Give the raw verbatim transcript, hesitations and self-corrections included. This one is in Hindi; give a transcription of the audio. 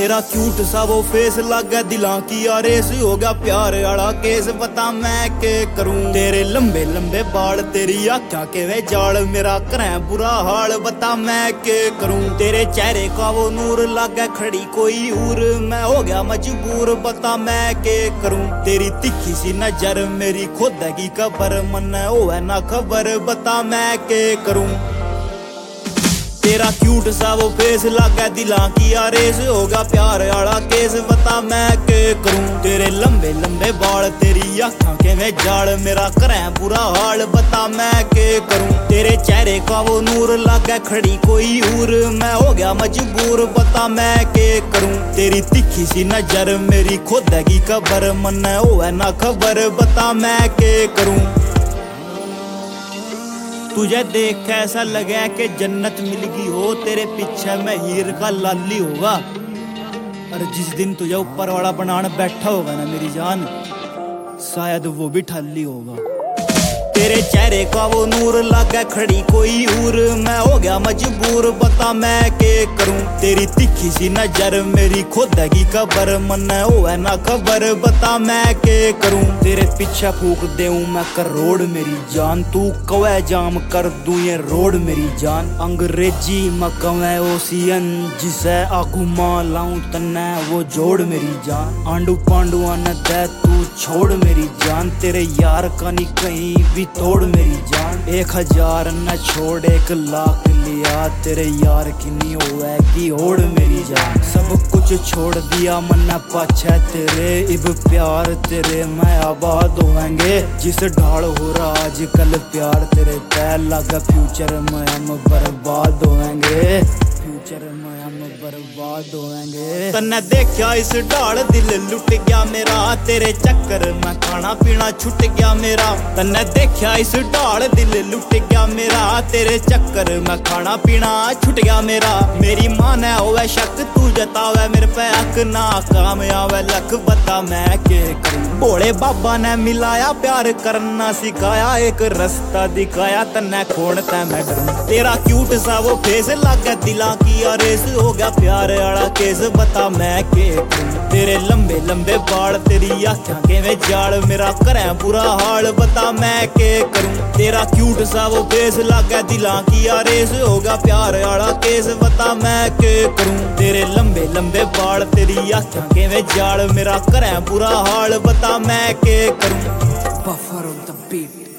तेरा क्यूट सा वो फेस लगा दिलां की रेस हो गया प्यार आला केस बता मैं के करूं। तेरे लंबे लंबे बाल तेरी आँखों के वे जाल मेरा करें बुरा हाल बता मैं के करूं। तेरे चेहरे का वो नूर लगा खड़ी कोई और मैं हो गया मजबूर बता मैं के करूं। तेरी तिखी सी नजर मेरी खुद की खबर मन होवे ना खबर बता मैं के करूं। तेरा क्यूट सा वो फेस लगा दिलां की रेस होगा प्यार आला केस बता मैं के करूं। तेरे लंबे लंबे बाल तेरी आँखों के में जाल मेरा करें बुरा हाल बता मैं के करूं। तेरे चेहरे का वो नूर लगा खड़ी कोई और मैं हो गया मजबूर बता मैं के करूं। तेरी तिखी सी नजर मेरी खुद की खबर मन होवे ना खबर बता मैं के करूं। तुझे देख ऐसा लगा कि जन्नत मिल गई हो तेरे पीछे मैं हीर का लाली होगा। और जिस दिन तुझे ऊपर वाला बनाने बैठा होगा ना मेरी जान शायद वो भी ठाली होगा। तेरे चेहरे का वो नूर लगा खड़ी कोई और मैं हो गया मजबूर बता मैं के करूं। तेरी तिखी सी नजर मेरी खुद की खबर मन होवे ना खबर बता मैं के करूं। तेरे पीछे फूक देऊं मैं करोड़ मेरी जान तू कवे जाम कर दूं ये रोड मेरी जान। अंग्रेजी में कवे ओसियन जिसे आगू मां लाऊं तन्ने वो जोड़ मेरी जान। आंडू पांडुआ न दे तू छोड़ मेरी जान। तेरे यार का नहीं कहीं भी तोड़ मेरी जान। एक हजार न छोड़ एक लाख लिया तेरे यार की नहीं होएगी होड़ मेरी जान। सब कुछ छोड़ दिया मन पाछे तेरे इब प्यार तेरे मैं आबाद होएंगे। जिस ढाल हो रहा आजकल प्यार तेरे तय लगा फ्यूचर में हम बर्बाद होएंगे। फ्यूचर में हम बर्बाद होएंगे। तन्ने देखा इस ढाल दिल लुट गया मेरा तेरे चक्कर में खाना पीना छुट गया मेरा। तन्ने देखा इस ढाल दिल लुट गया मेरा तेरे चक्कर में खाना पीना छुट गया मेरा। मेरी मां ने होवे शक तू जतावे मेरे पे हक ना कामयाब लख बता मैं के करूं। भोले बाबा ने मिलाया प्यार करना सिखाया एक रास्ता दिखाया तन्ने खोड़ तै मैं डरूं। तेरा क्यूट सा वो फेस लगा दिला की रेस हो गया प्यार आला केस बता मैं के करूं। तेरे लंबे लंबे बाल तेरी आँखों के में जाल मेरा करें बुरा हाल बता मैं के करूं। तेरा क्यूट सा वो फेस लगा दिलां की रेस होगा प्यार आला केस बता मैं के करूं। तेरे लंबे लंबे बाल तेरी आँखों के में जाल मेरा करें बुरा हाल बता मैं के करूं। Buffer on the beat.